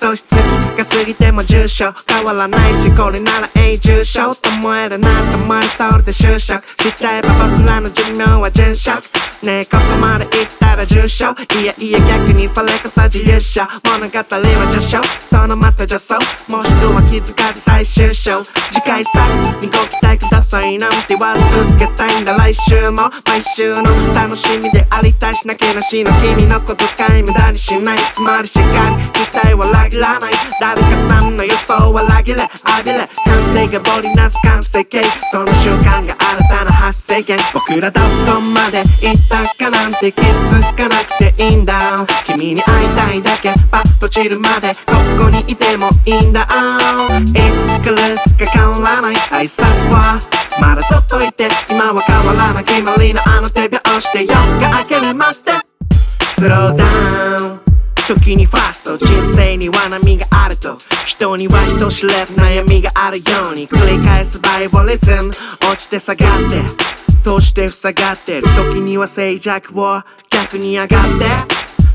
年月が過ぎても住所変わらないし、これなら永住しようと思えるなと思いそうで就職しちゃえば僕らの寿命は殉職。ねえここまで行ったら重症、いやいや逆にそれこそ自由症。物語は序章、そのまた助走、もしくは気づかず最終章。次回さにご期待くださいなんて言われ続けたいんだ。来週も毎週の楽しみでありたいし、なけなしの君の小遣い無駄にしない。つまりしっかり期待は裏切らない。誰かさんの予想は裏切れあびれ、完成が織りなす完成形、その瞬間が新たな発生源。僕らどこまで行ったかなんて気づかなくていいんだ。君に会いたいだけパッと散るまでここにいてもいいんだ。いつ来るか変わらない挨拶はまだ取っといて、今は変わらない決まりのあの手拍子で夜が明けるまでスローダウン。時にファスト、人生には波があると、人には人知れず悩みがあるように繰り返すバイオリズム。落ちて下がって閉じて塞がってる時には静寂を逆に上がって、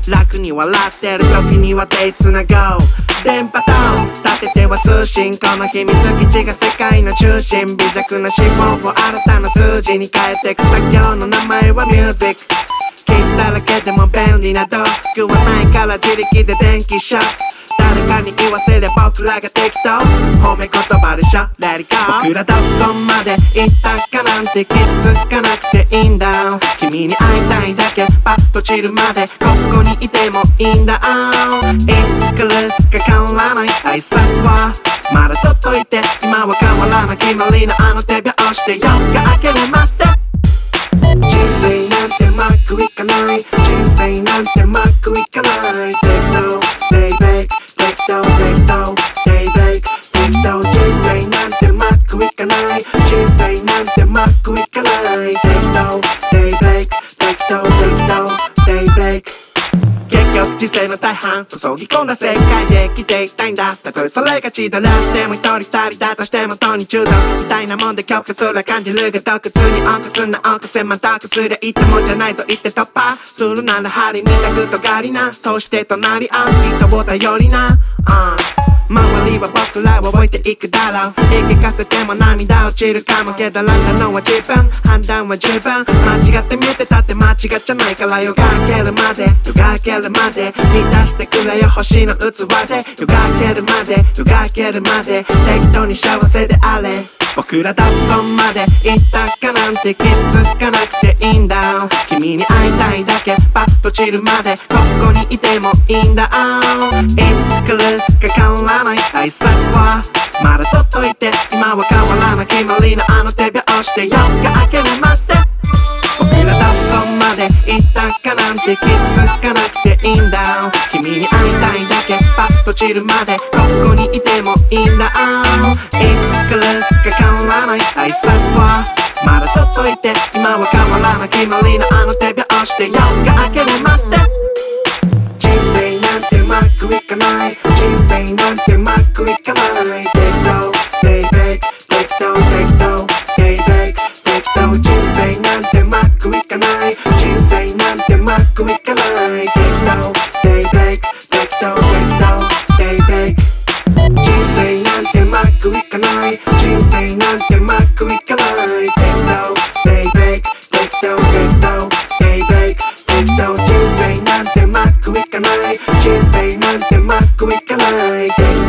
楽に笑ってる時には手つなごう。電波と立てては通信、この秘密基地が世界の中心。微弱な指紋を新たな数字に変えてく作業の名前はミュージック。ケースだらけでも便利な道具はないから自力で電気ショック。誰かに言わせれば僕らが適当、褒め言葉でしょ Let it go。 僕らどこまで行ったかなんて気づかなくていいんだ。君に会いたいだけパッと散るまでここにいてもいいんだ。いつ来るか変わらない挨拶はまだ取っといて、今は変わらない決まりのあの手拍子で夜が明けるまで。人生なんてうまくいかない、人生なんてうまくいかない。適当デイベイク、適当適当デイベイク、適当。人生なんてうまくいかない、人生なんてうまくいかない。適当デイベイク、適当適当デイベイク。結局人生の大半注ぎ込んだ世界で生きていきたいんだ。たとえそれが血だらしても一人二人だとしてもとに中毒みたいなもんで恐怖すら感じるが特通に起こすな起こせまたくすりゃいってもんじゃないぞ言って突破するなら針みたくとがりな。そして隣人を頼りな。周りは僕らを置いていくだろう。言い聞かせても涙落ちるかもけど選んだのは自分、判断は十分。間違って見てたって間違っちゃないから、夜が明けるまで夜が明けるまで満たしてくれよ星の器で。夜が明けるまで夜が明けるまで適当に幸せであれ。僕らどこまで行ったかなんて気づかなくていいんだ。君に会いたいだけパッと散るまでここにいてもいいんだ。いつ来るか変わらない挨拶はまだ取っといて、今は変わらない決まりのあの手拍子で夜が明けるまで。僕らどこまで行ったかなんて気づかなくていいんだ。君に会いたいだけパッと散るまでここにいてもいいんだ。いつ来るか変わらない挨拶はまだ取っといて、今は変わらない決まりのあの手拍子で夜が明けるまで。人生なんてうまくいかない、人生なんてうまくいかない。適当デイベイク、適当適当デイベイク、適当。人生なんてうまくいかない、人生なんてうまくいかない。適当デイベイク、適当適当デイベイク。人生なんてうまくいかない、人生なんてうまくいかない。適当デイベイク、適当適当デイベイク、適当。人生なんてうまくいかない、人生なんてうまくいかない。